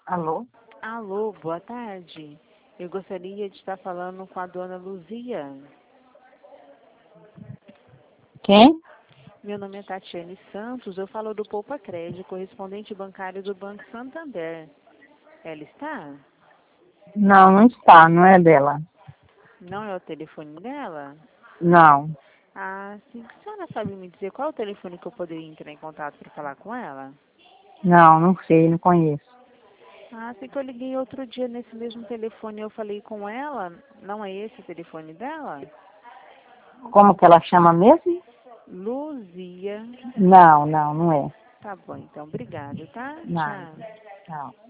Alô? Alô, boa tarde. Eu gostaria de estar falando com a dona Luzia. Quem? Meu nome é Tatiane Santos, eu falo do Poupa Crédito, correspondente bancário do Banco Santander. Ela está? Não, não está, não é dela. Não é o telefone dela? Não. Ah, sim. A senhora sabe me dizer qual é o telefone que eu poderia entrar em contato para falar com ela? Não, não sei, não conheço. Ah, sei que eu liguei outro dia nesse mesmo telefone e eu falei com ela. Não é esse o telefone dela? Como que ela chama mesmo? Luzia. Não, não é. Tá bom, então. Obrigada, tá? Nada. Tchau. Tchau.